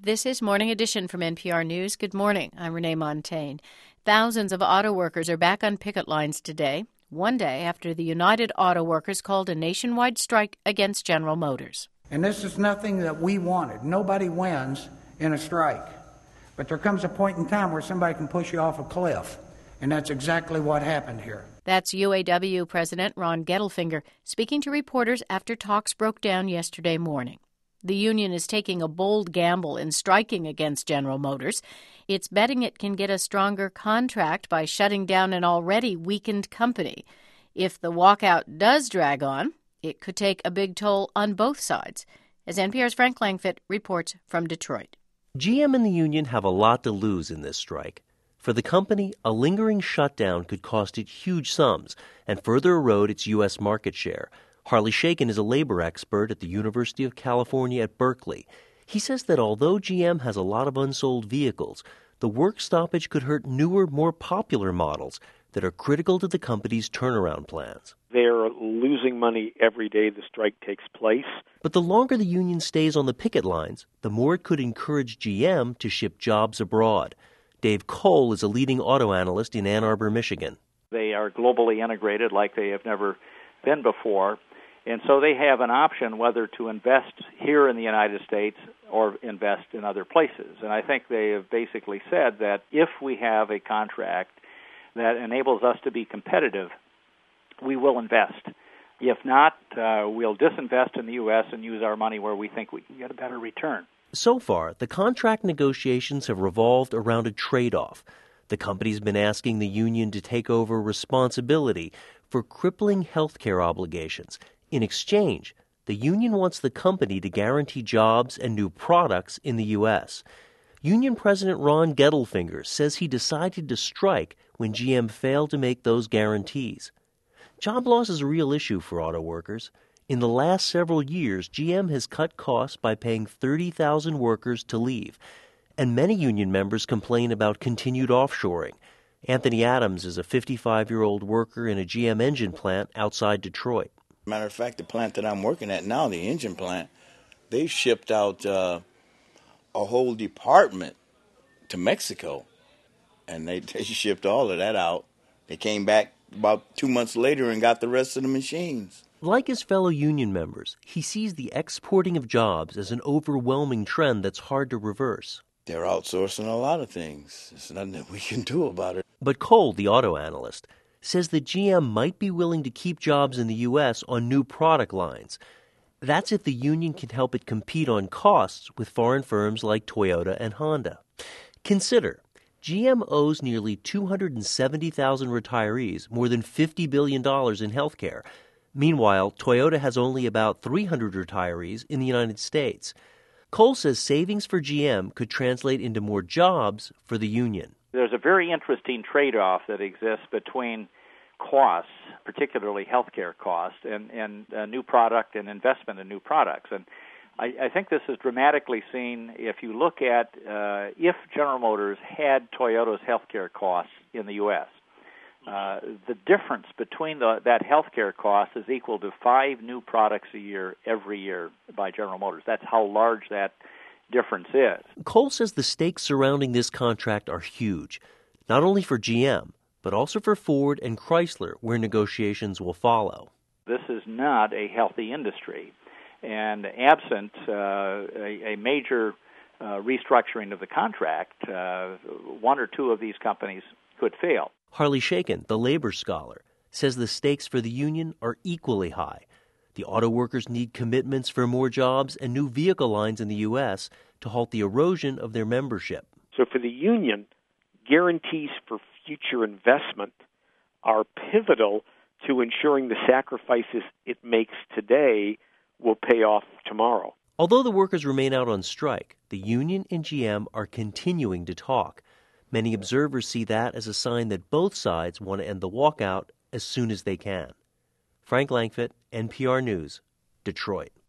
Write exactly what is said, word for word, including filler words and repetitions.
This is Morning Edition from N P R News. Good morning. I'm Renee Montaigne. Thousands of auto workers are back on picket lines today, one day after the United Auto Workers called a nationwide strike against General Motors. And this is nothing that we wanted. Nobody wins in a strike. But there comes a point in time where somebody can push you off a cliff. And that's exactly what happened here. That's U A W President Ron Gettelfinger speaking to reporters after talks broke down yesterday morning. The union is taking a bold gamble in striking against General Motors. It's betting it can get a stronger contract by shutting down an already weakened company. If the walkout does drag on, it could take a big toll on both sides, as N P R's Frank Langfitt reports from Detroit. G M and the union have a lot to lose in this strike. For the company, a lingering shutdown could cost it huge sums and further erode its U S market share. Harley Shaken is a labor expert at the University of California at Berkeley. He says that although G M has a lot of unsold vehicles, the work stoppage could hurt newer, more popular models that are critical to the company's turnaround plans. They're losing money every day the strike takes place. But the longer the union stays on the picket lines, the more it could encourage G M to ship jobs abroad. Dave Cole is a leading auto analyst in Ann Arbor, Michigan. They are globally integrated like they have never been before. And so they have an option whether to invest here in the United States or invest in other places. And I think they have basically said that if we have a contract that enables us to be competitive, we will invest. If not, uh, we'll disinvest in the U S and use our money where we think we can get a better return. So far, the contract negotiations have revolved around a trade-off. The company's been asking the union to take over responsibility for crippling health care obligations. In exchange, the union wants the company to guarantee jobs and new products in the U S. Union President Ron Gettelfinger says he decided to strike when G M failed to make those guarantees. Job loss is a real issue for auto workers. In the last several years, G M has cut costs by paying thirty thousand workers to leave, and many union members complain about continued offshoring. Anthony Adams is a fifty-five-year-old worker in a G M engine plant outside Detroit. Matter of fact, the plant that I'm working at now, the engine plant, they shipped out uh, a whole department to Mexico, and they, they shipped all of that out. They came back about two months later and got the rest of the machines. Like his fellow union members, he sees the exporting of jobs as an overwhelming trend that's hard to reverse. They're outsourcing a lot of things. There's nothing that we can do about it. But Cole, the auto analyst, says that G M might be willing to keep jobs in the U S on new product lines. That's if the union can help it compete on costs with foreign firms like Toyota and Honda. Consider, G M owes nearly two hundred seventy thousand retirees more than fifty billion dollars in health care. Meanwhile, Toyota has only about three hundred retirees in the United States. Cole says savings for G M could translate into more jobs for the union. There's a very interesting trade-off that exists between costs, particularly healthcare costs, and, and a new product and investment in new products. And I, I think this is dramatically seen if you look at uh, if General Motors had Toyota's healthcare costs in the U S. Uh, the difference between the, that healthcare cost is equal to five new products a year every year by General Motors. That's how large that difference is. Cole says the stakes surrounding this contract are huge, not only for G M, but also for Ford and Chrysler, where negotiations will follow. This is not a healthy industry, and absent uh, a, a major uh, restructuring of the contract, uh, one or two of these companies could fail. Harley Shaken, the labor scholar, says the stakes for the union are equally high. The auto workers need commitments for more jobs and new vehicle lines in the U S to halt the erosion of their membership. So for the union, guarantees for future investment are pivotal to ensuring the sacrifices it makes today will pay off tomorrow. Although the workers remain out on strike, the union and G M are continuing to talk. Many observers see that as a sign that both sides want to end the walkout as soon as they can. Frank Langfitt, N P R News, Detroit.